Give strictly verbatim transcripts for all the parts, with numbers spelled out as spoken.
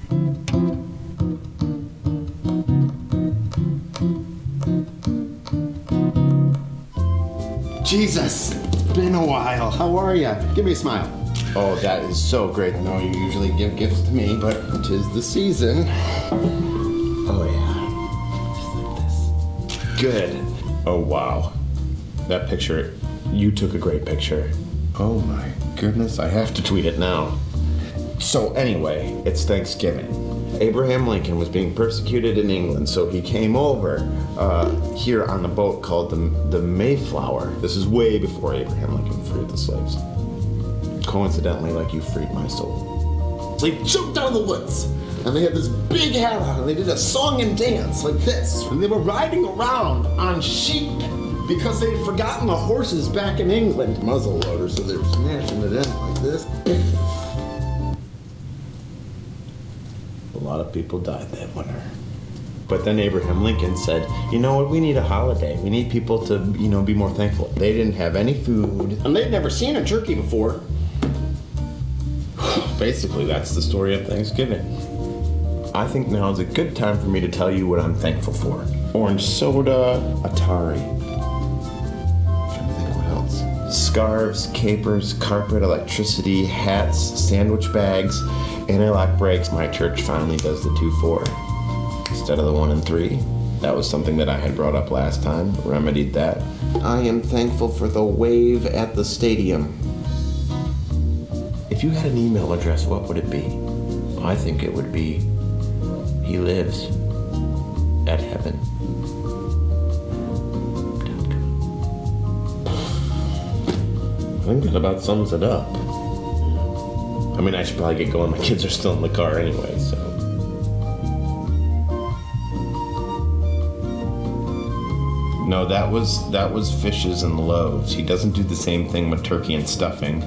Jesus, it's been a while. How are you? Give me a smile. Oh, that is so great. I know you usually give gifts to me, but 'tis the season. Oh, yeah. Just like this. Good. Oh, wow. That picture, you took a great picture. Oh, my goodness. I have to tweet it now. So, anyway, it's Thanksgiving. Abraham Lincoln was being persecuted in England, so he came over uh, here on a boat called the, the Mayflower. This is way before Abraham Lincoln freed the slaves. Coincidentally, like you freed my soul. So he jumped out of the woods, and they had this big hat on, and they did a song and dance like this. And they were riding around on sheep because they'd forgotten the horses back in England. Muzzle loaders, so they were smashing it in like this. A lot of people died that winter. But then Abraham Lincoln said, you know what, we need a holiday. We need people to, you know, be more thankful. They didn't have any food, and they'd never seen a turkey before. Basically, that's the story of Thanksgiving. I think now is a good time for me to tell you what I'm thankful for. Orange soda, Atari. I'm trying to think what else. Scarves, capers, carpet, electricity, hats, sandwich bags, interlock brakes. My church finally does the two four instead of the one and three. That was something that I had brought up last time. Remedied that. I am thankful for the wave at the stadium. If you had an email address, what would it be? I think it would be, he lives at heaven. I think that about sums it up. I mean, I should probably get going. My kids are still in the car anyway, so. No, that was that was fishes and loaves. He doesn't do the same thing with turkey and stuffing.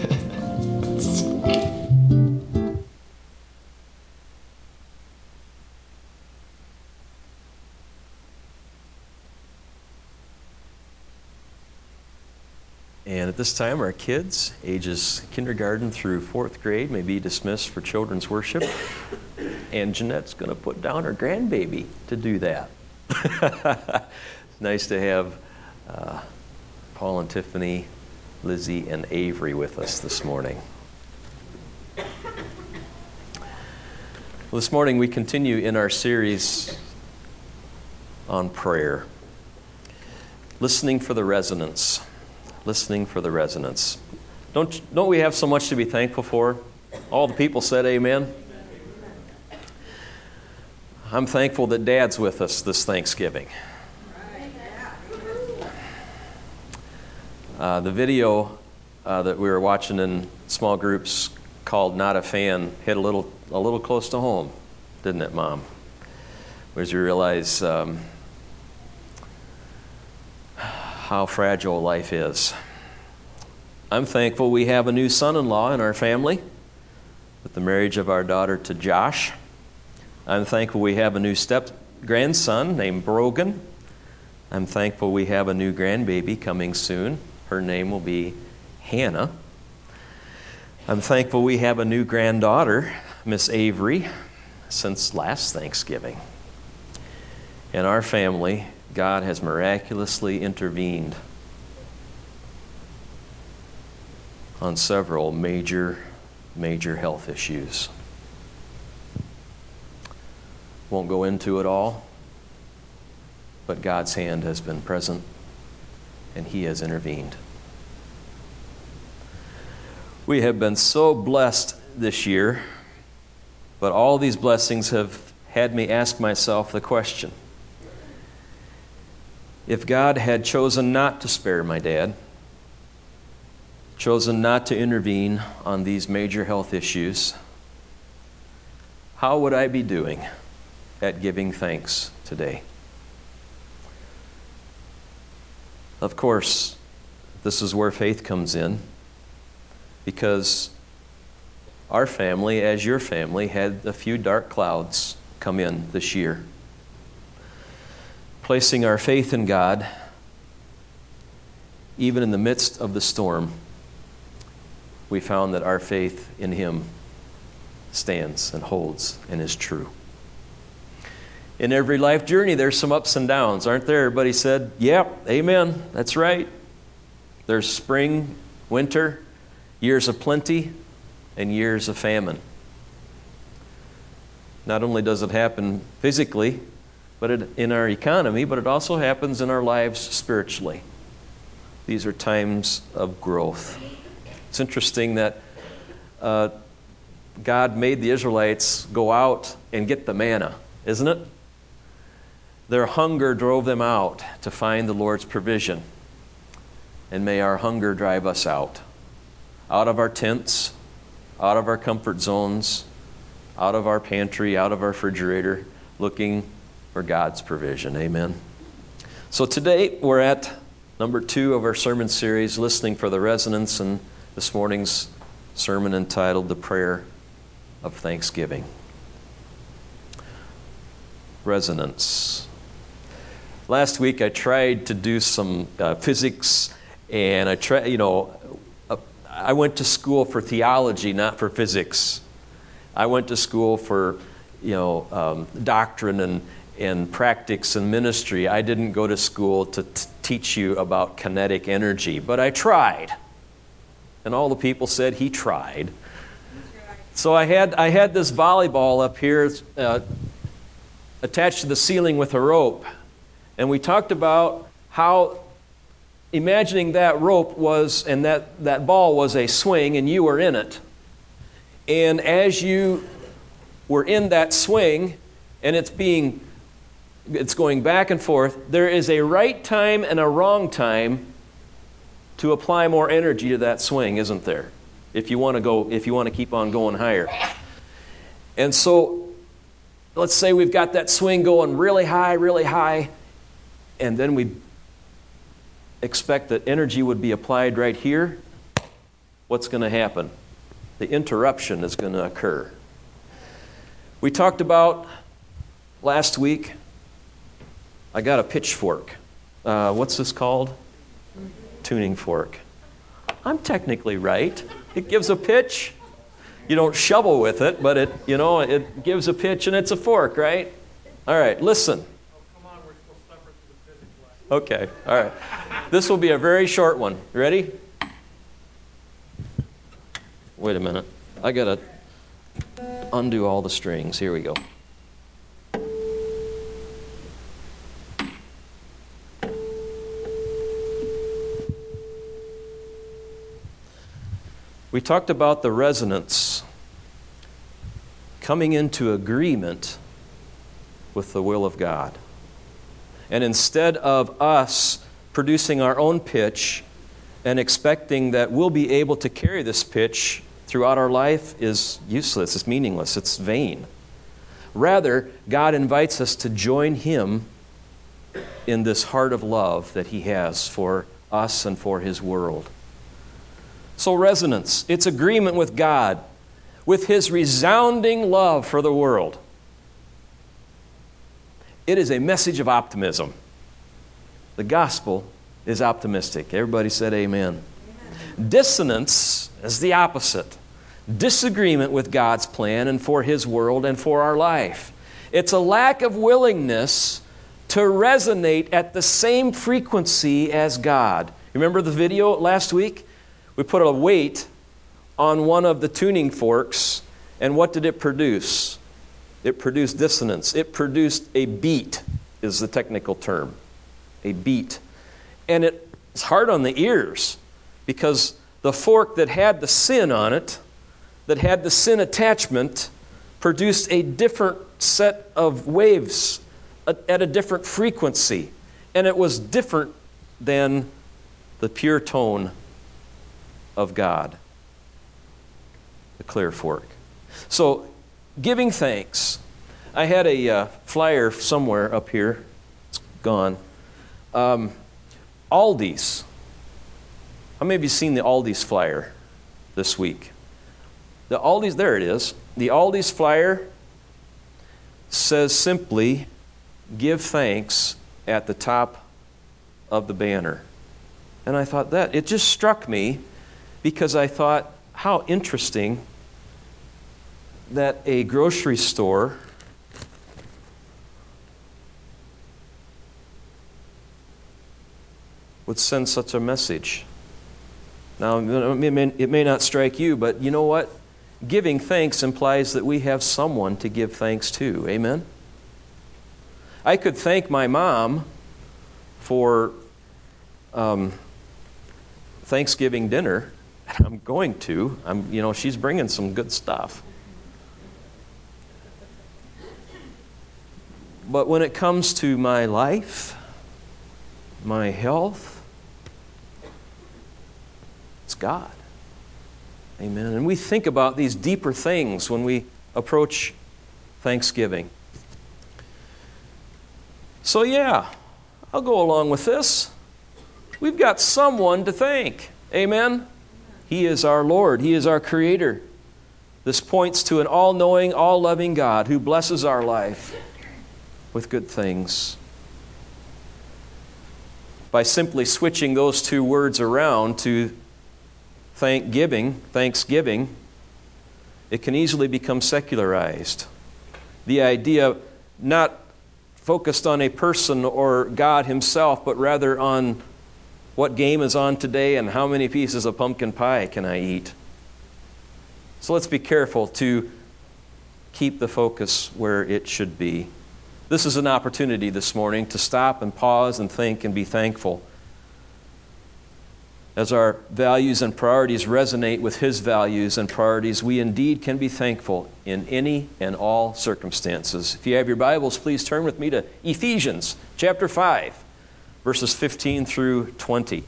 And at this time, our kids, ages kindergarten through fourth grade, may be dismissed for children's worship. And Jeanette's going to put down her grandbaby to do that. It's nice to have uh, Paul and Tiffany, Lizzie, and Avery with us this morning. Well, this morning we continue in our series on prayer, listening for the resonance. Listening for the resonance. Don't, don't we have so much to be thankful for? All the people said amen. I'm thankful that Dad's with us this Thanksgiving. Uh, the video uh, that we were watching in small groups called Not a Fan hit a little, a little close to home, didn't it, Mom? As you realize um, how fragile life is. I'm thankful we have a new son-in-law in our family with the marriage of our daughter to Josh. I'm thankful we have a new step-grandson named Brogan. I'm thankful we have a new grandbaby coming soon. Her name will be Hannah. I'm thankful we have a new granddaughter, Miss Avery, since last Thanksgiving. In our family, God has miraculously intervened on several major, major health issues. Won't go into it all, but God's hand has been present and He has intervened. We have been so blessed this year, but all these blessings have had me ask myself the question, if God had chosen not to spare my dad, chosen not to intervene on these major health issues, how would I be doing at giving thanks today? Of course, this is where faith comes in, because our family, as your family, had a few dark clouds come in this year. Placing our faith in God, even in the midst of the storm, we found that our faith in Him stands and holds and is true. In every life journey, there's some ups and downs, aren't there? Everybody said, yep, amen, that's right. There's spring, winter, years of plenty, and years of famine. Not only does it happen physically, but it, in our economy, but it also happens in our lives spiritually. These are times of growth. It's interesting that uh, God made the Israelites go out and get the manna, isn't it? Their hunger drove them out to find the Lord's provision. And may our hunger drive us out. Out of our tents, out of our comfort zones, out of our pantry, out of our refrigerator, looking for God's provision. Amen. So today we're at number two of our sermon series, Listening for the Resonance, and this morning's sermon entitled The Prayer of Thanksgiving. Resonance. Last week I tried to do some uh, physics, and I tried, you know, uh, I went to school for theology, not for physics. I went to school for, you know, um, doctrine and, and practice and ministry. I didn't go to school to t- teach you about kinetic energy, but I tried. And all the people said he tried. So I had I had this volleyball up here uh, attached to the ceiling with a rope. And we talked about how imagining that rope was, and that, that ball was a swing, and you were in it. And as you were in that swing, and it's being, it's going back and forth, there is a right time and a wrong time to apply more energy to that swing, isn't there? If you want to go, if you want to keep on going higher. And so, let's say we've got that swing going really high, really high, and then we expect that energy would be applied right here. What's going to happen? The interruption is going to occur. We talked about last week, I got a pitchfork. Uh, what's this called? Tuning fork. I'm technically right. It gives a pitch. You don't shovel with it, but it, you know, it gives a pitch and it's a fork, right? All right, listen. Okay, all right. This will be a very short one. Ready? Wait a minute. I got to undo all the strings. Here we go. We talked about the resonance, coming into agreement with the will of God. And instead of us producing our own pitch and expecting that we'll be able to carry this pitch throughout our life is useless, it's meaningless, it's vain. Rather, God invites us to join Him in this heart of love that He has for us and for His world. So resonance, it's agreement with God, with His resounding love for the world. It is a message of optimism. The gospel is optimistic. Everybody said amen. Amen. Dissonance is the opposite. Disagreement with God's plan and for His world and for our life. It's a lack of willingness to resonate at the same frequency as God. Remember the video last week? We put a weight on one of the tuning forks, and what did it produce? It produced dissonance. It produced a beat, is the technical term. A beat. And it's hard on the ears because the fork that had the sin on it, that had the sin attachment, produced a different set of waves at a different frequency. And it was different than the pure tone of God, the clear fork. So, giving thanks. I had a uh, flyer somewhere up here. It's gone. Um, Aldi's. How many of you seen the Aldi's flyer this week? The Aldi's, there it is. The Aldi's flyer says simply, give thanks at the top of the banner. And I thought that, it just struck me because I thought, how interesting that a grocery store would send such a message. Now, it may, it may not strike you, but you know what? Giving thanks implies that we have someone to give thanks to. Amen? I could thank my mom for um, Thanksgiving dinner. I'm going to. I'm, you know, she's bringing some good stuff. But when it comes to my life, my health, it's God. Amen. And we think about these deeper things when we approach Thanksgiving. So yeah, I'll go along with this. We've got someone to thank. Amen. He is our Lord. He is our Creator. This points to an all-knowing, all-loving God who blesses our life with good things. By simply switching those two words around to thanksgiving, thanksgiving, it can easily become secularized. The idea not focused on a person or God Himself, but rather on what game is on today and how many pieces of pumpkin pie can I eat. So let's be careful to keep the focus where it should be. This is an opportunity this morning to stop and pause and think and be thankful. As our values and priorities resonate with His values and priorities, we indeed can be thankful in any and all circumstances. If you have your Bibles, please turn with me to Ephesians chapter five, verses fifteen through twenty.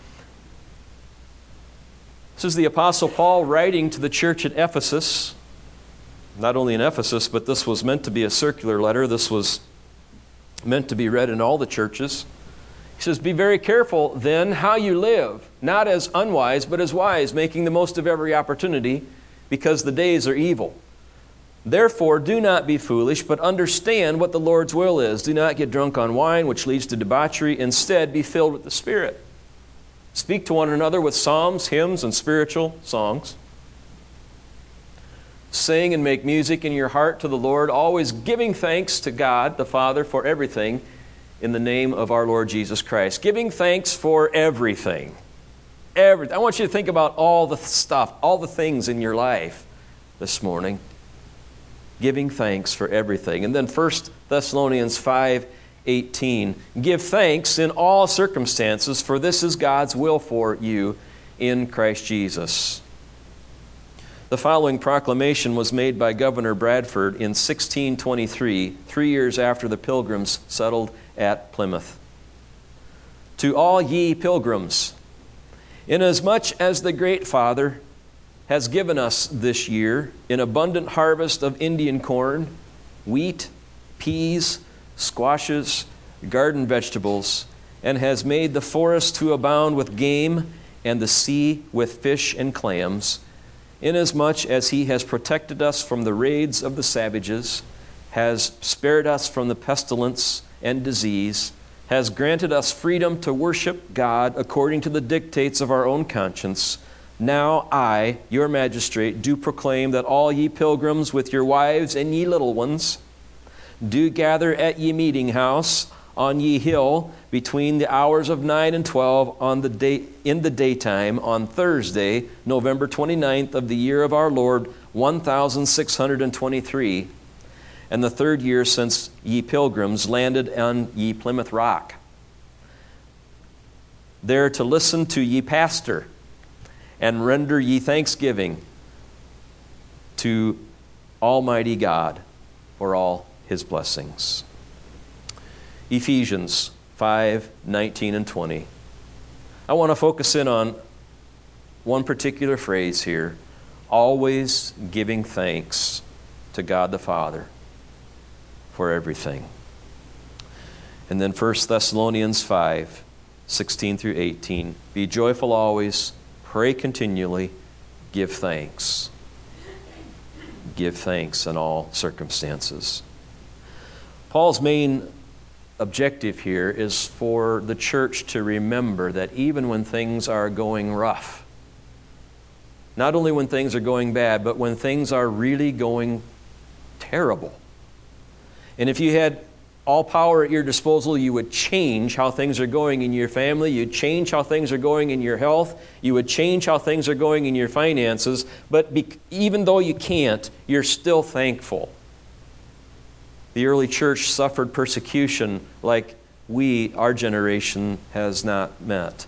This is the Apostle Paul writing to the church at Ephesus. Not only in Ephesus, but this was meant to be a circular letter. This was meant to be read in all the churches. He says, "Be very careful then how you live, not as unwise, but as wise, making the most of every opportunity, because the days are evil. Therefore, do not be foolish, but understand what the Lord's will is. Do not get drunk on wine, which leads to debauchery. Instead, be filled with the Spirit. Speak to one another with psalms, hymns, and spiritual songs. Sing and make music in your heart to the Lord, always giving thanks to God the Father for everything in the name of our Lord Jesus Christ." Giving thanks for everything. Everything. I want you to think about all the stuff, all the things in your life this morning. Giving thanks for everything. And then First Thessalonians five eighteen. "Give thanks in all circumstances, for this is God's will for you in Christ Jesus." The following proclamation was made by Governor Bradford in sixteen twenty-three, three years after the Pilgrims settled at Plymouth. "To all ye pilgrims, inasmuch as the Great Father has given us this year an abundant harvest of Indian corn, wheat, peas, squashes, garden vegetables, and has made the forest to abound with game and the sea with fish and clams, inasmuch as He has protected us from the raids of the savages, has spared us from the pestilence and disease, has granted us freedom to worship God according to the dictates of our own conscience, now I, your magistrate, do proclaim that all ye pilgrims with your wives and ye little ones do gather at ye meeting house on ye hill between the hours of nine and twelve on the day, in the daytime on Thursday, November twenty-ninth of the year of our Lord, one thousand six hundred twenty-three, and the third year since ye pilgrims landed on ye Plymouth Rock. There to listen to ye pastor and render ye thanksgiving to Almighty God for all His blessings." Ephesians five nineteen and twenty. I want to focus in on one particular phrase here: always giving thanks to God the Father for everything. And then First Thessalonians five sixteen through eighteen. "Be joyful always, pray continually, give thanks." Give thanks in all circumstances. Paul's main objective here is for the church to remember that even when things are going rough, Not only when things are going bad, but when things are really going terrible. And if you had all power at your disposal, you would change how things are going in your family. You'd change how things are going in your health. You would change how things are going in your finances. But be, even though you can't, you're still thankful. The early church suffered persecution like we, our generation, has not met.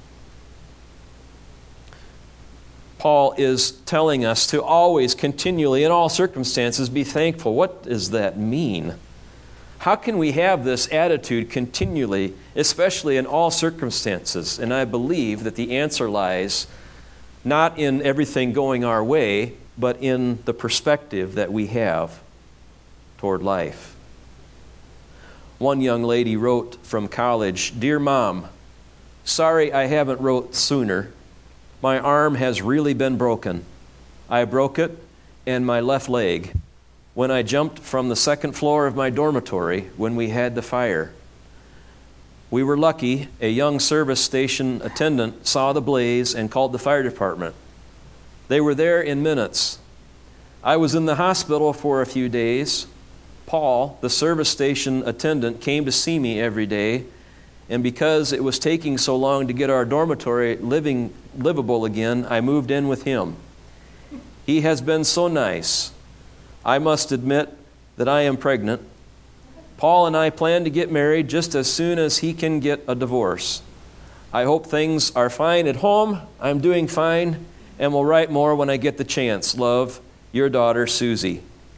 Paul is telling us to always, continually, in all circumstances, be thankful. What does that mean? How can we have this attitude continually, especially in all circumstances? And I believe that the answer lies not in everything going our way, but in the perspective that we have toward life. One young lady wrote from college, "Dear Mom, sorry I haven't wrote sooner. My arm has really been broken. I broke it and my left leg when I jumped from the second floor of my dormitory when we had the fire. We were lucky. A young service station attendant saw the blaze and called the fire department. They were there in minutes. I was in the hospital for a few days. Paul, the service station attendant, came to see me every day, and because it was taking so long to get our dormitory living livable again, I moved in with him. He has been so nice. I must admit that I am pregnant. Paul and I plan to get married just as soon as he can get a divorce. I hope things are fine at home. I'm doing fine and will write more when I get the chance. Love, your daughter, Susie."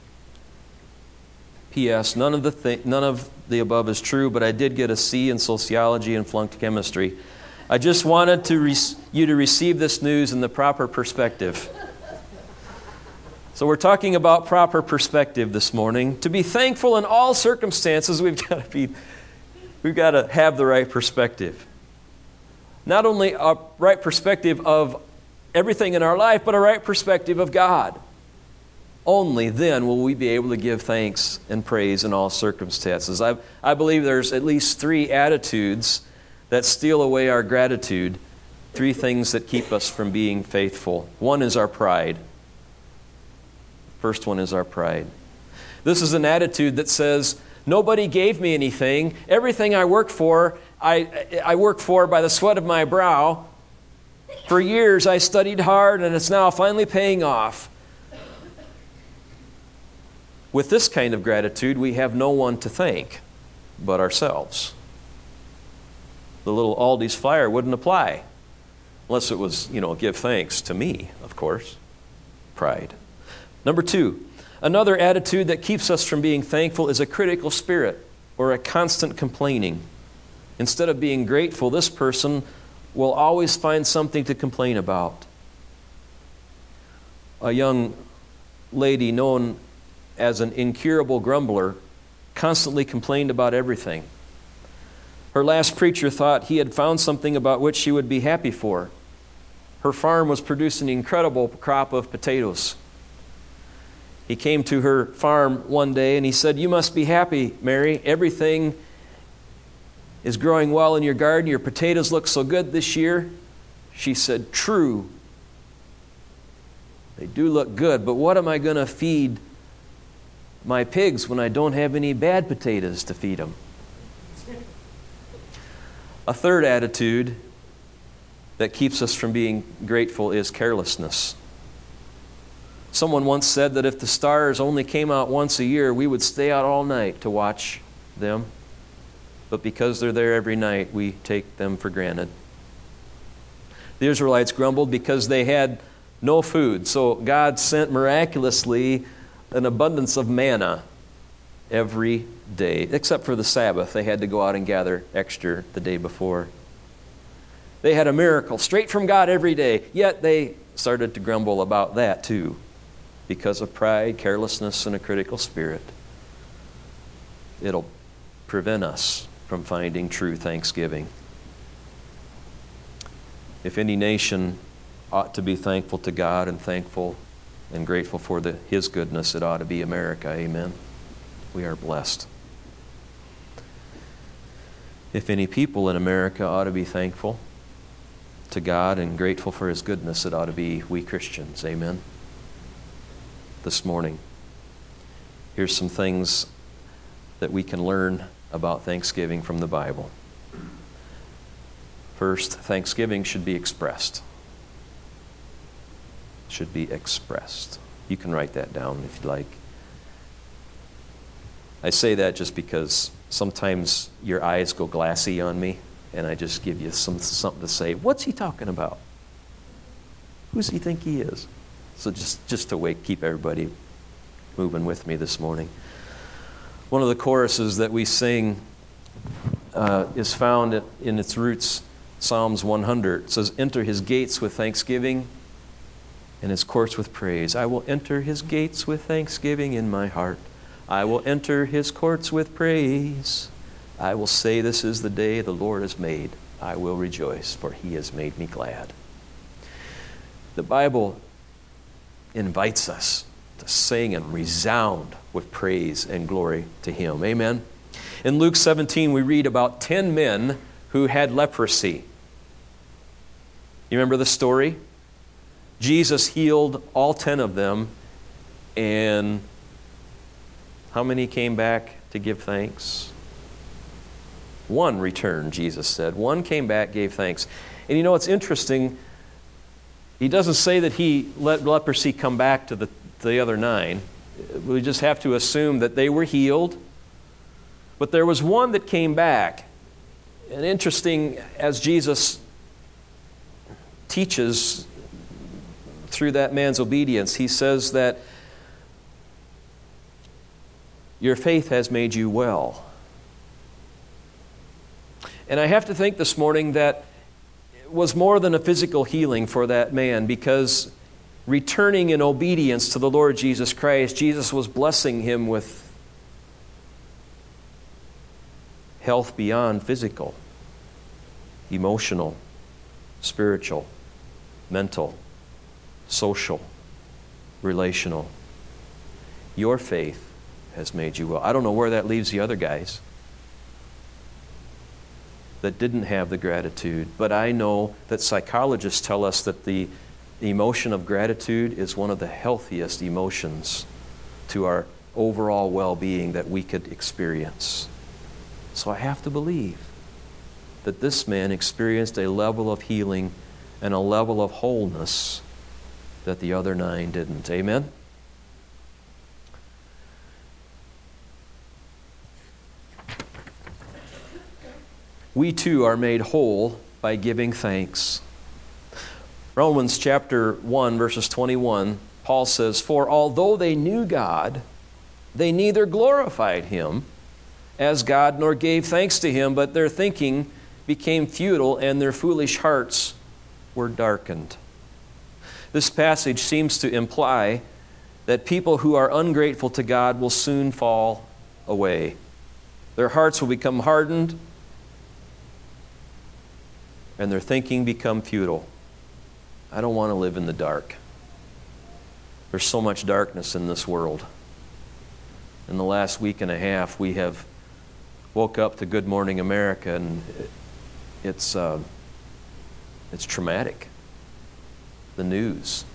P S. None of the th- none of the above is true, but I did get a C in sociology and flunked chemistry. I just wanted to re- you to receive this news in the proper perspective. So we're talking about proper perspective this morning. To be thankful in all circumstances, we've got to be, we've got to have the right perspective. Not only a right perspective of everything in our life, but a right perspective of God. Only then will we be able to give thanks and praise in all circumstances. I, I believe there's at least three attitudes that steal away our gratitude, three things that keep us from being faithful. One is our pride. First one is our pride. This is an attitude that says, nobody gave me anything. Everything I worked for, I, I worked for by the sweat of my brow. For years I studied hard and it's now finally paying off. With this kind of gratitude, we have no one to thank but ourselves. The little Aldi's flyer wouldn't apply unless it was, you know, give thanks to me, of course. Pride. Number two, another attitude that keeps us from being thankful is a critical spirit or a constant complaining. Instead of being grateful, this person will always find something to complain about. A young lady known as an incurable grumbler constantly complained about everything. Her last preacher thought he had found something about which she would be happy for. Her farm was producing an incredible crop of potatoes. He came to her farm one day and he said, "You must be happy, Mary. Everything is growing well in your garden. Your potatoes look so good this year." She said, "True. They do look good, but what am I going to feed my pigs when I don't have any bad potatoes to feed them?" A third attitude that keeps us from being grateful is carelessness. Someone once said that if the stars only came out once a year, we would stay out all night to watch them. But because they're there every night, we take them for granted. The Israelites grumbled because they had no food, so God sent miraculously an abundance of manna every day, except for the Sabbath. They had to go out and gather extra the day before. They had a miracle straight from God every day, yet they started to grumble about that too, because of pride, carelessness, and a critical spirit. It'll prevent us from finding true thanksgiving. If any nation ought to be thankful to God and thankful and grateful for the, His goodness, it ought to be America. Amen. We are blessed. If any people in America ought to be thankful to God and grateful for His goodness, it ought to be we Christians. Amen? This morning, here's some things that we can learn about Thanksgiving from the Bible. First, Thanksgiving should be expressed. Should be expressed. You can write that down if you like. I say that just because sometimes your eyes go glassy on me, and I just give you some something to say. What's he talking about? Who does he think he is? So just, just to wake, keep everybody moving with me this morning. One of the choruses that we sing uh, is found in its roots, Psalms one hundred. It says, "Enter His gates with thanksgiving and His courts with praise. I will enter His gates with thanksgiving in my heart. I will enter His courts with praise. I will say, this is the day the Lord has made. I will rejoice, for He has made me glad." The Bible invites us to sing and resound with praise and glory to Him. Amen? In Luke seventeen, we read about ten men who had leprosy. You remember the story? Jesus healed all ten of them, and how many came back to give thanks? One returned, Jesus said. One came back, gave thanks. And you know what's interesting? He doesn't say that he let leprosy come back to the, to the other nine. We just have to assume that they were healed. But there was one that came back. And interesting, as Jesus teaches through that man's obedience, He says that your faith has made you well. And I have to think this morning that it was more than a physical healing for that man, because returning in obedience to the Lord Jesus Christ, Jesus was blessing him with health beyond physical, emotional, spiritual, mental, social, relational. Your faith has made you well. I don't know where that leaves the other guys that didn't have the gratitude, but I know that psychologists tell us that the emotion of gratitude is one of the healthiest emotions to our overall well-being that we could experience. So I have to believe that this man experienced a level of healing and a level of wholeness that the other nine didn't. Amen? We too are made whole by giving thanks. Romans chapter one, verses twenty-one, Paul says, "For although they knew God, they neither glorified Him as God nor gave thanks to Him, but their thinking became futile and their foolish hearts were darkened." This passage seems to imply that people who are ungrateful to God will soon fall away. Their hearts will become hardened and their thinking become futile. I don't want to live in the dark. There's so much darkness in this world. In the last week and a half, we have woke up to Good Morning America, and it's uh, it's traumatic. The news.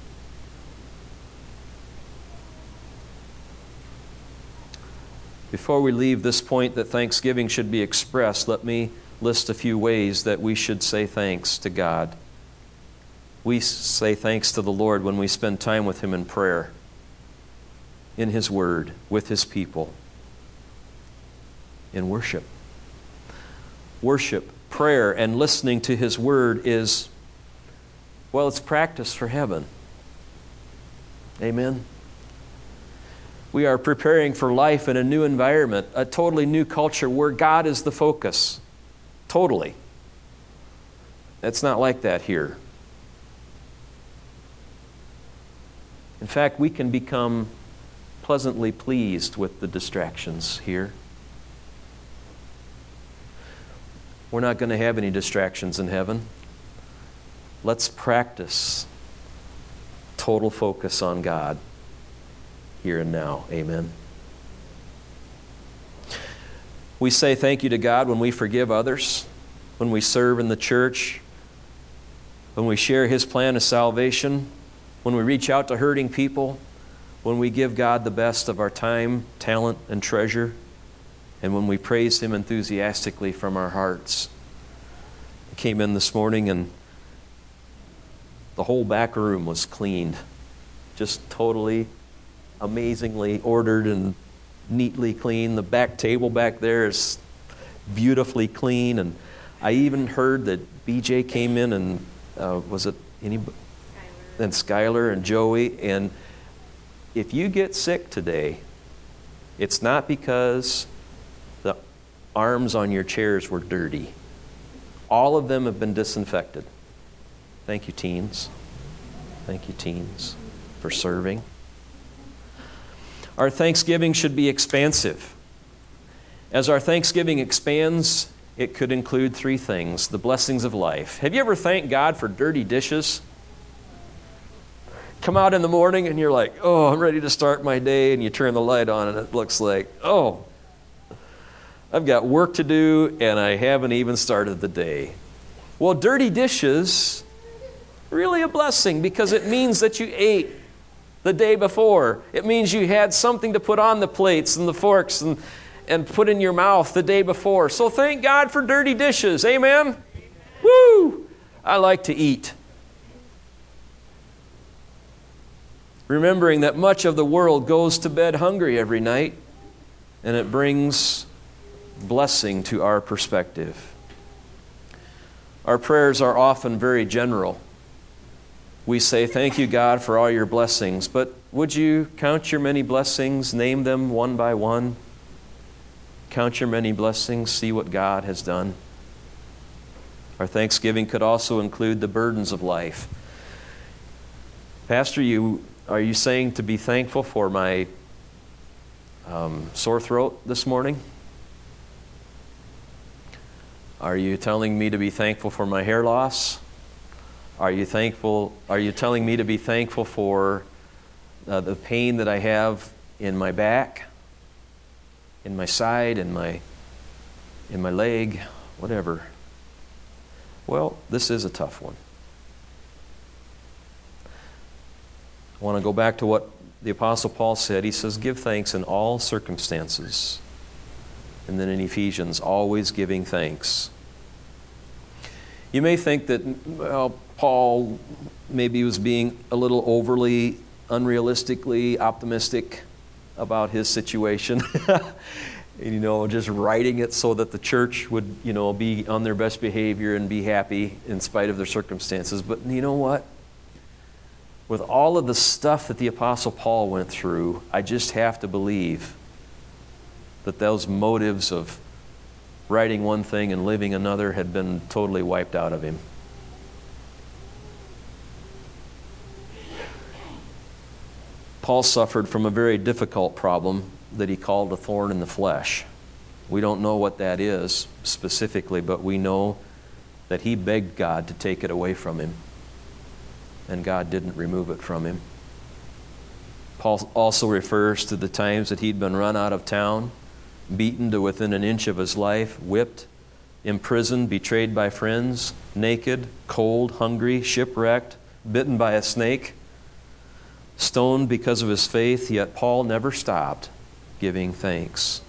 Before we leave this point that thanksgiving should be expressed, let me list a few ways that we should say thanks to God. We say thanks to the Lord when we spend time with Him in prayer, in His Word, with His people, in worship. Worship, prayer, and listening to His Word is, well, it's practice for heaven. Amen? We are preparing for life in a new environment, a totally new culture where God is the focus. Totally. It's not like that here. In fact, we can become pleasantly pleased with the distractions here. We're not going to have any distractions in heaven. Let's practice total focus on God here and now. Amen. We say thank you to God when we forgive others, when we serve in the church, when we share His plan of salvation, when we reach out to hurting people, when we give God the best of our time, talent, and treasure, and when we praise Him enthusiastically from our hearts. I came in this morning and the whole back room was cleaned. Just totally, amazingly ordered and neatly clean. The back table back there is beautifully clean. And I even heard that B J came in and uh, was it anybody? Skylar. And Skylar and Joey. And if you get sick today, it's not because the arms on your chairs were dirty. All of them have been disinfected. Thank you, teens. Thank you, teens, for serving. Our Thanksgiving should be expansive. As our Thanksgiving expands, it could include three things: the blessings of life. Have you ever thanked God for dirty dishes? Come out in the morning and you're like, oh, I'm ready to start my day, and you turn the light on and it looks like, oh, I've got work to do and I haven't even started the day. Well, dirty dishes, really a blessing, because it means that you ate the day before. It means you had something to put on the plates and the forks and, and put in your mouth the day before. So thank God for dirty dishes. Amen? Amen. Woo! I like to eat. Remembering that much of the world goes to bed hungry every night, and it brings blessing to our perspective. Our prayers are often very general. We say, thank you, God, for all your blessings. But would you count your many blessings, name them one by one? Count your many blessings, see what God has done. Our thanksgiving could also include the burdens of life. Pastor, you are you saying to be thankful for my um, sore throat this morning? Are you telling me to be thankful for my hair loss? Are you thankful? Are you telling me to be thankful for uh, the pain that I have in my back, in my side, in my in my leg, whatever? Well, this is a tough one. I want to go back to what the Apostle Paul said. He says, give thanks in all circumstances. And then in Ephesians, always giving thanks. You may think that, well, Paul maybe was being a little overly, unrealistically optimistic about his situation. You know, just writing it so that the church would, you know, be on their best behavior and be happy in spite of their circumstances. But you know what? With all of the stuff that the Apostle Paul went through, I just have to believe that those motives of writing one thing and living another had been totally wiped out of him. Paul suffered from a very difficult problem that he called a thorn in the flesh. We don't know what that is specifically, but we know that he begged God to take it away from him, and God didn't remove it from him. Paul also refers to the times that he'd been run out of town, beaten to within an inch of his life, whipped, imprisoned, betrayed by friends, naked, cold, hungry, shipwrecked, bitten by a snake, stoned because of his faith, yet Paul never stopped giving thanks.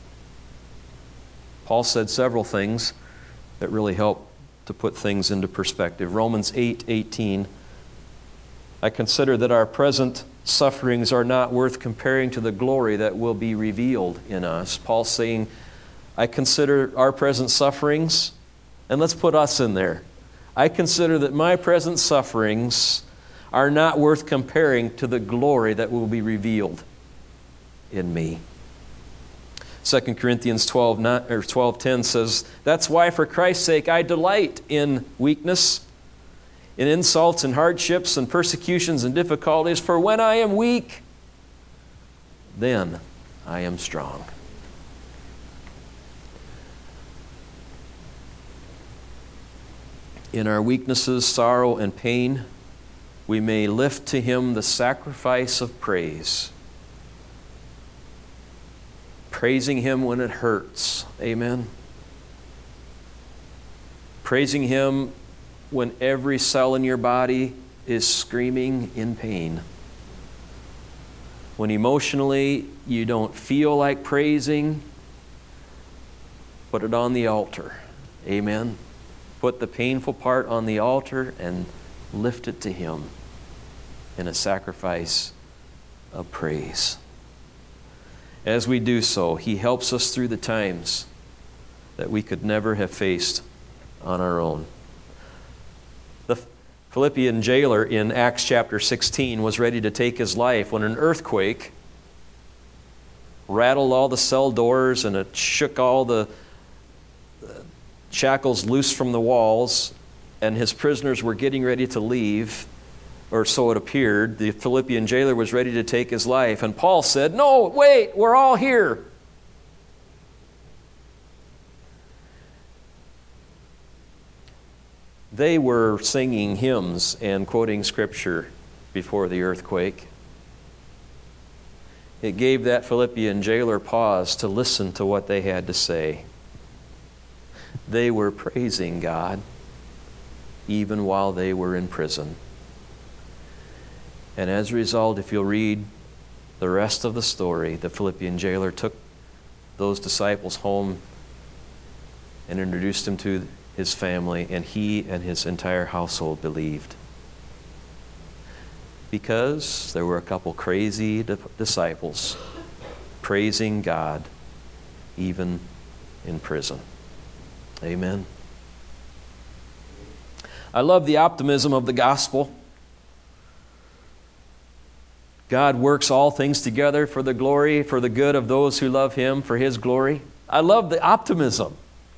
Paul said several things that really help to put things into perspective. Romans eight eighteen, I consider that our present sufferings are not worth comparing to the glory that will be revealed in us. Paul's saying, I consider our present sufferings, and let's put us in there. I consider that my present sufferings are not worth comparing to the glory that will be revealed in me. Second Corinthians twelve ten says, that's why for Christ's sake I delight in weakness, in insults and hardships and persecutions and difficulties, for when I am weak, then I am strong. In our weaknesses, sorrow, and pain, we may lift to Him the sacrifice of praise. Praising Him when it hurts. Amen. Praising Him when every cell in your body is screaming in pain. When emotionally you don't feel like praising, put it on the altar. Amen. Put the painful part on the altar and lift it to Him in a sacrifice of praise. As we do so, He helps us through the times that we could never have faced on our own. The Philippian jailer in Acts chapter sixteen was ready to take his life when an earthquake rattled all the cell doors and it shook all the shackles loose from the walls, and his prisoners were getting ready to leave, or so it appeared. The Philippian jailer was ready to take his life, and Paul said, "No, wait, we're all here." They were singing hymns and quoting Scripture before the earthquake. It gave that Philippian jailer pause to listen to what they had to say. They were praising God even while they were in prison. And as a result, if you'll read the rest of the story, the Philippian jailer took those disciples home and introduced them to his family, and he and his entire household believed. Because there were a couple crazy di- disciples praising God even in prison. Amen. I love the optimism of the gospel. God works all things together for the glory, for the good of those who love Him, for His glory. I love the optimism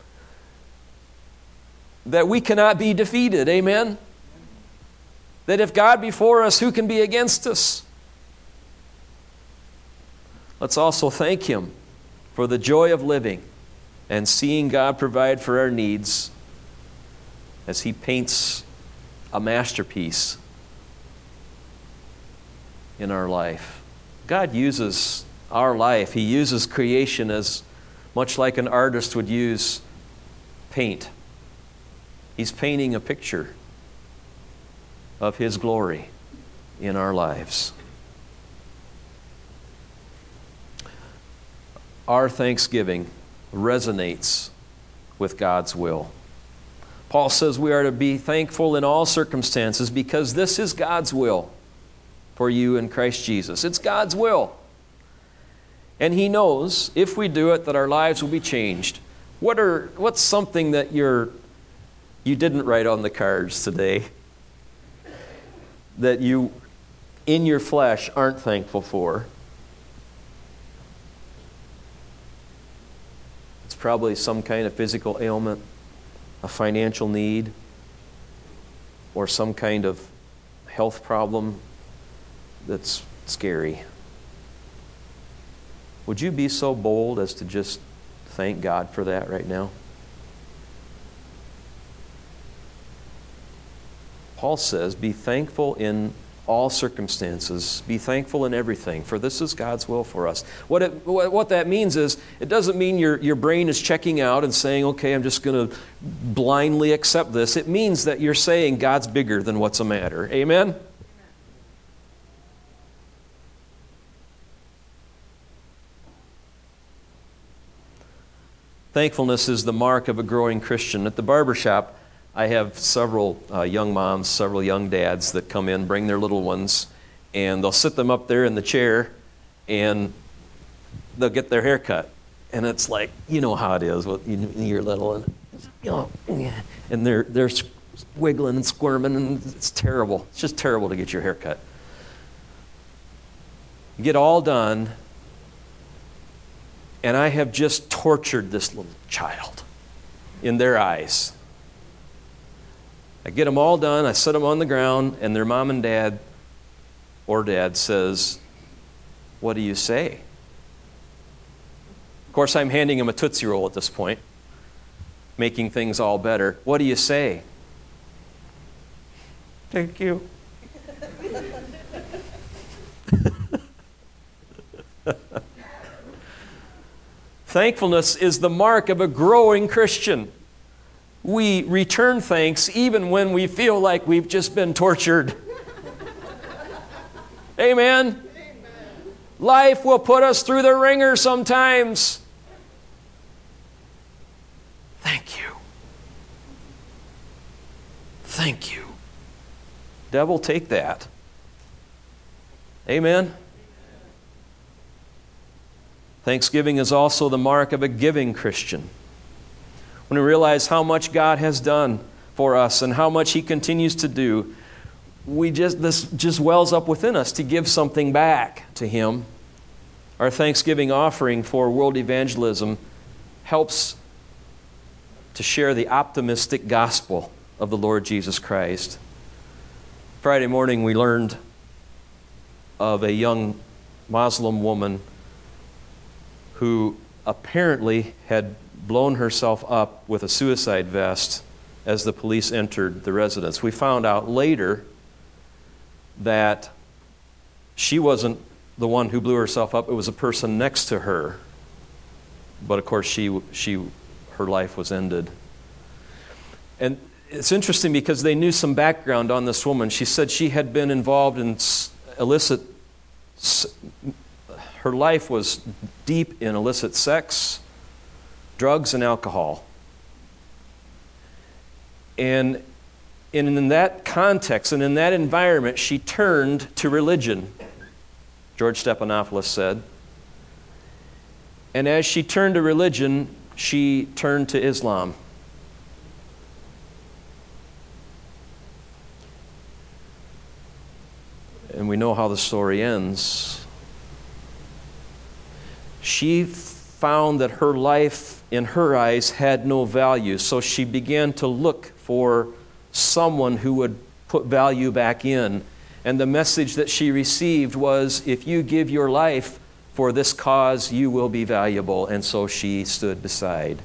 that we cannot be defeated. Amen? That if God be for us, who can be against us? Let's also thank Him for the joy of living and seeing God provide for our needs as He paints a masterpiece in our life. God uses our life. He uses creation as much like an artist would use paint. He's painting a picture of His glory in our lives. Our thanksgiving resonates with God's will. Paul says we are to be thankful in all circumstances because this is God's will for you in Christ Jesus. It's God's will. And He knows if we do it that our lives will be changed. What are what's something that you're you didn't write on the cards today that you in your flesh aren't thankful for? It's probably some kind of physical ailment, a financial need, or some kind of health problem that's scary. Would you be so bold as to just thank God for that right now? Paul says, be thankful in all circumstances. Be thankful in everything, for this is God's will for us. What it, what that means is, it doesn't mean your, your brain is checking out and saying, okay, I'm just going to blindly accept this. It means that you're saying God's bigger than what's the matter. Amen? Thankfulness is the mark of a growing Christian. At the barbershop, I have several uh, young moms, several young dads that come in, bring their little ones, and they'll sit them up there in the chair, and they'll get their hair cut. And it's like, you know how it is when you're little, and you know, and they're they're wiggling and squirming, and it's terrible. It's just terrible to get your hair cut. You get all done, and I have just tortured this little child in their eyes. I get them all done, I set them on the ground, and their mom and dad, or dad, says, what do you say? Of course, I'm handing them a Tootsie Roll at this point, making things all better. What do you say? Thank you. Thankfulness is the mark of a growing Christian. we return thanks even when we feel like we've just been tortured. Amen? Amen. Life will put us through the ringer sometimes. Thank you. Thank you. Devil, take that. Amen? Thanksgiving is also the mark of a giving Christian. When we realize how much God has done for us and how much He continues to do, we just this just wells up within us to give something back to Him. Our Thanksgiving offering for world evangelism helps to share the optimistic gospel of the Lord Jesus Christ. Friday morning we learned of a young Muslim woman who apparently had blown herself up with a suicide vest as the police entered the residence. We found out later that she wasn't the one who blew herself up. It was a person next to her. But of course, she, she, her life was ended. And it's interesting because they knew some background on this woman. She said she had been involved in illicit, her life was deep in illicit sex, drugs, and alcohol. And in that context and in that environment, she turned to religion, George Stephanopoulos said. And as she turned to religion, she turned to Islam. And we know how the story ends. She found that her life, in her eyes, had no value. So she began to look for someone who would put value back in. And the message that she received was, if you give your life for this cause, you will be valuable. And so she stood beside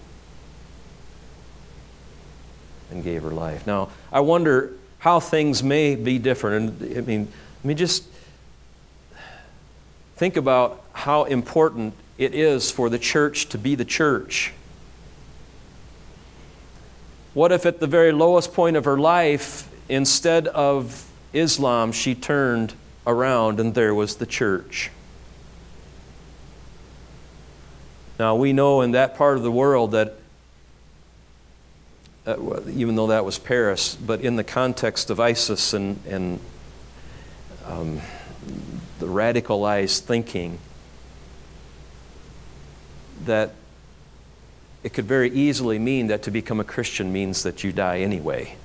and gave her life. Now, I wonder how things may be different. And I mean, let me just think about how important it is for the church to be the church. What if at the very lowest point of her life, instead of Islam, she turned around and there was the church? Now, we know in that part of the world that, uh, even though that was Paris, but in the context of ISIS and, and um, the radicalized thinking, that it could very easily mean that to become a Christian means that you die anyway.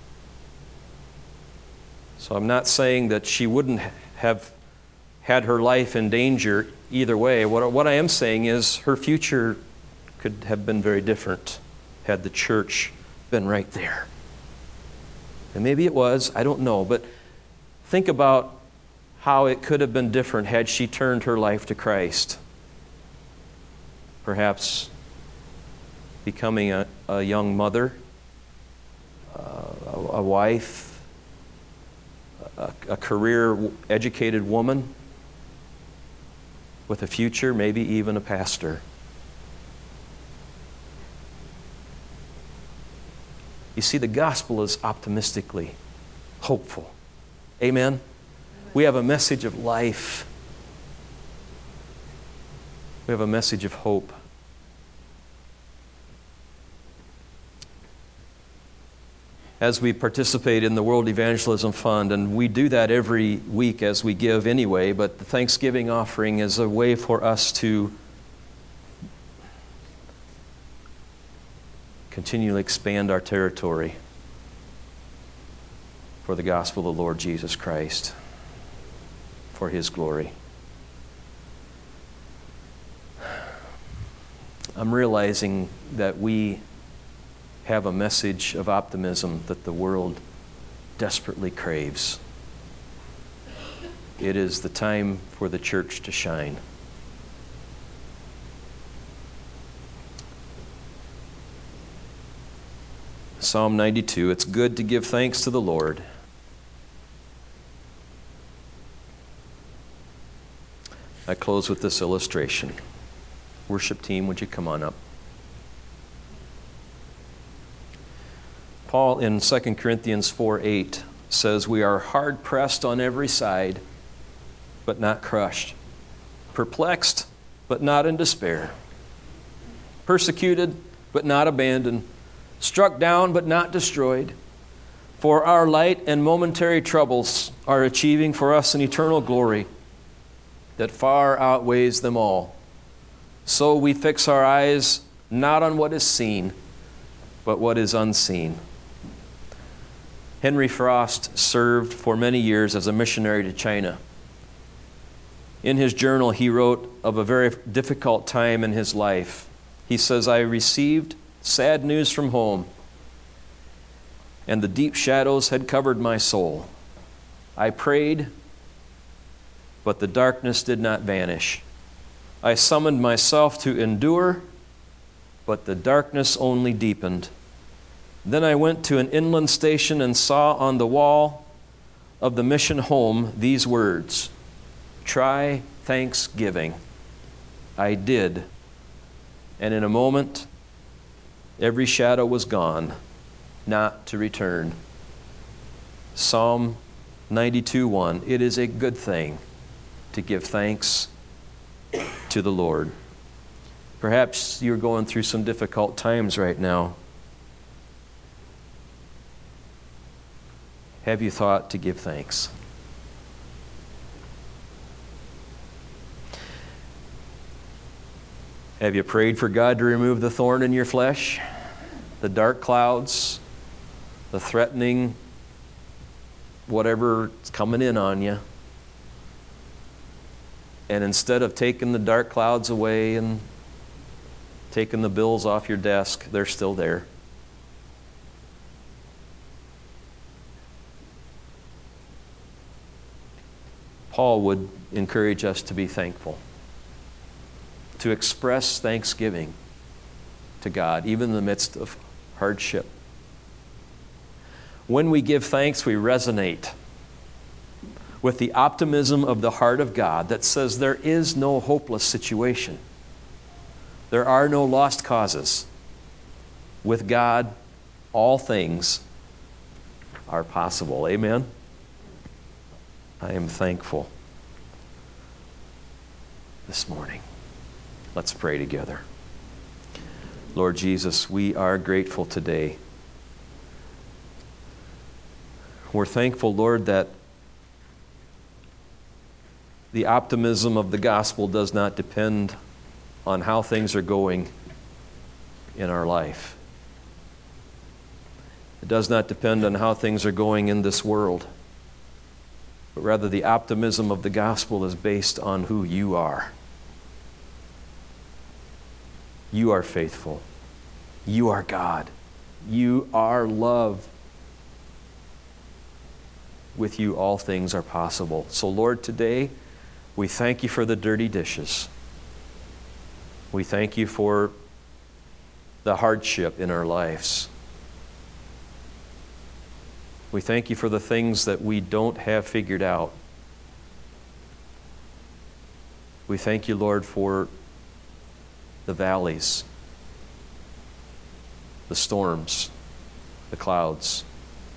So I'm not saying that she wouldn't have had her life in danger either way. What, what I am saying is her future could have been very different had the church been right there. And maybe it was, I don't know, but think about how it could have been different had she turned her life to Christ. Perhaps becoming a, a young mother, uh, a, a wife, a, a career-educated woman with a future, maybe even a pastor. You see, the gospel is optimistically hopeful. Amen? We have a message of life. We have a message of hope. As we participate in the World Evangelism Fund, and we do that every week as we give anyway, but the Thanksgiving offering is a way for us to continually expand our territory for the gospel of the Lord Jesus Christ, for His glory. I'm realizing that we have a message of optimism that the world desperately craves. It is the time for the church to shine. Psalm ninety-two, it's good to give thanks to the Lord. I close with this illustration. Worship team, would you come on up? Paul in Second Corinthians four eight says, "We are hard-pressed on every side, but not crushed, perplexed, but not in despair, persecuted, but not abandoned, struck down, but not destroyed. For our light and momentary troubles are achieving for us an eternal glory that far outweighs them all. So we fix our eyes not on what is seen, but what is unseen." Henry Frost served for many years as a missionary to China. In his journal, he wrote of a very difficult time in his life. He says, "I received sad news from home, and the deep shadows had covered my soul. I prayed, but the darkness did not vanish. I summoned myself to endure, but the darkness only deepened. Then I went to an inland station and saw on the wall of the mission home these words, 'Try thanksgiving.' I did, and in a moment every shadow was gone, not to return." Psalm ninety-two one, "It is a good thing to give thanks to the Lord." Perhaps you're going through some difficult times right now. Have you thought to give thanks? Have you prayed for God to remove the thorn in your flesh, the dark clouds, the threatening whatever's coming in on you? And instead of taking the dark clouds away and taking the bills off your desk, they're still there. Paul would encourage us to be thankful, to express thanksgiving to God, even in the midst of hardship. When we give thanks, we resonate with the optimism of the heart of God that says there is no hopeless situation. There are no lost causes. With God, all things are possible. Amen? I am thankful this morning. Let's pray together. Lord Jesus, we are grateful today. We're thankful, Lord, that the optimism of the gospel does not depend on how things are going in our life. It does not depend on how things are going in this world, but rather the optimism of the gospel is based on who you are. You are faithful. You are God. You are love. With you, all things are possible. So, Lord, today, we thank you for the dirty dishes. We thank you for the hardship in our lives. We thank you for the things that we don't have figured out. We thank you, Lord, for the valleys, the storms, the clouds.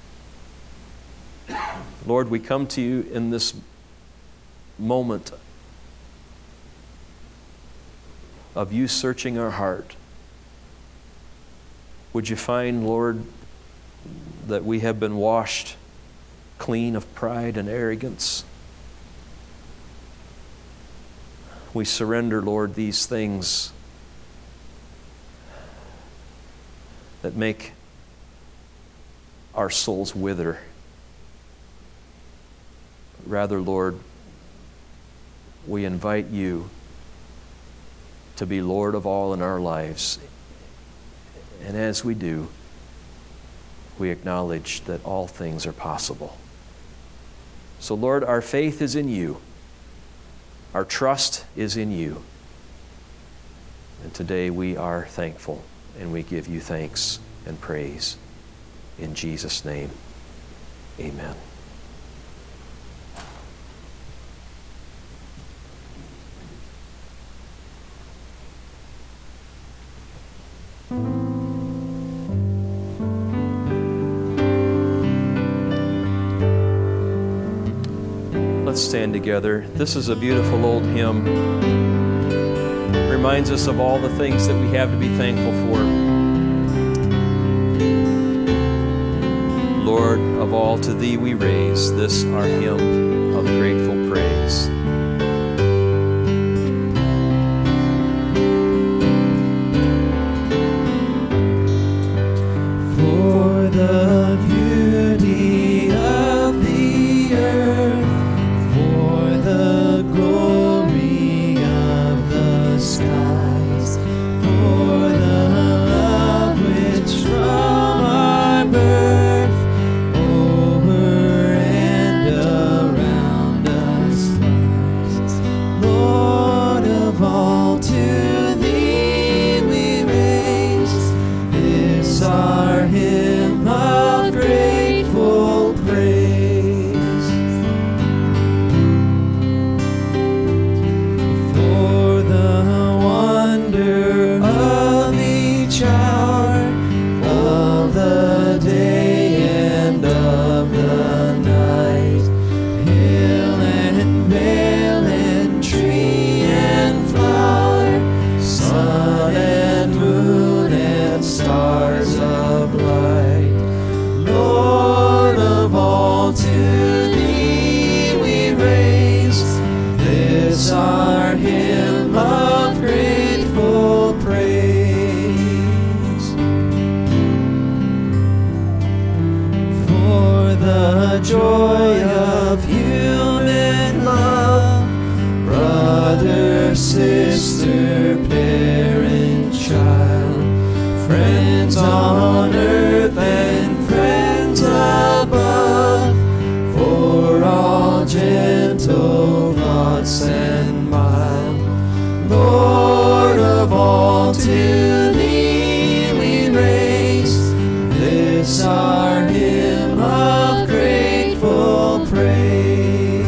Lord, we come to you in this moment of you searching our heart. Would you find, Lord, that we have been washed clean of pride and arrogance? We surrender, Lord, these things that make our souls wither. Rather, Lord, we invite you to be Lord of all in our lives. And as we do, we acknowledge that all things are possible. So, Lord, our faith is in you. Our trust is in you. And today we are thankful, and we give you thanks and praise. In Jesus' name, amen. let's stand together. This is a beautiful old hymn. Reminds us of all the things that we have to be thankful for. Lord of all, to Thee we raise this our hymn of grateful praise. For the beauty of the earth, for the glory of the skies, for the love which from our birth over and around us lies. Lord of all, to Thee we raise this our hymn of grateful praise. For the wonder of each hour of the day and of the night, hill and vale and tree and flower, sun and moon and stars of light. Lord of all, to Thee we raise this our hymn of grateful praise. For the joy of human love, brother, sister, parent, child, friends on earth and friends above, for all gentle thoughts and mild. Lord of all, to Thee we raise this our hymn of grateful praise.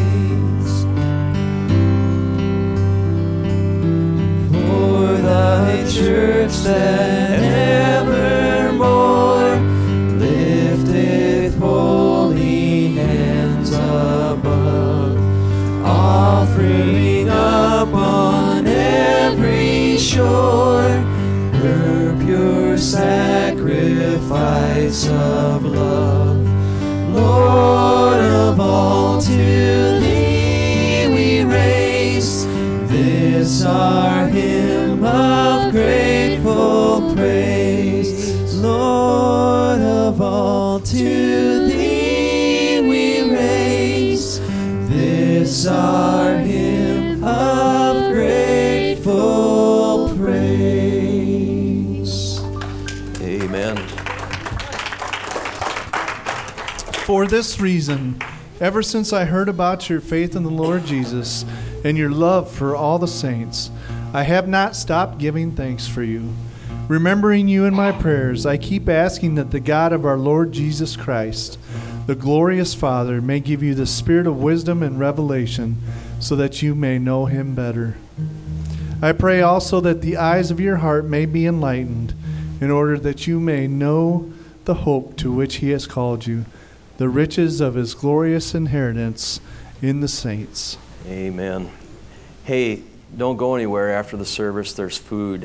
For Thy church that evermore lifteth holy hands above, offering up on every shore her pure sacrifice of love. Lord of all, to Thee we raise this our hymn of grateful praise. Lord of all, to Thee we raise this our hymn of grateful praise. Amen. For this reason, ever since I heard about your faith in the Lord Jesus and your love for all the saints, I have not stopped giving thanks for you. Remembering you in my prayers, I keep asking that the God of our Lord Jesus Christ, the glorious Father, may give you the spirit of wisdom and revelation so that you may know him better. I pray also that the eyes of your heart may be enlightened in order that you may know the hope to which he has called you, the riches of his glorious inheritance in the saints. Amen. Hey, don't go anywhere after the service. There's food.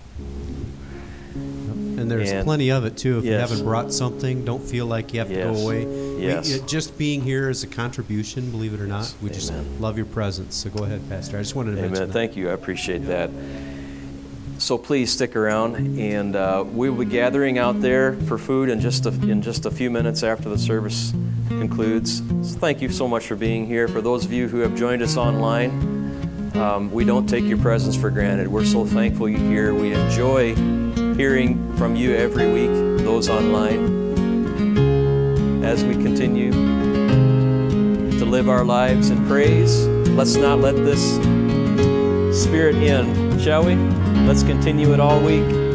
And there's And- plenty of it, too. If you yes. haven't brought something, don't feel like you have to Yes. go away. Yes. We, uh, just being here is a contribution, believe it or not. We just Amen. love your presence. So go ahead, Pastor. I just wanted to mention Amen. that. Thank you. I appreciate that. So please stick around, and uh, we will be gathering out there for food in just a, in just a few minutes after the service concludes. So thank you so much for being here. For those of you who have joined us online, um, we don't take your presence for granted. We're so thankful you're here. We enjoy hearing from you every week, those online, as we continue to live our lives in praise. Let's not let this spirit end, shall we? Let's continue it all week.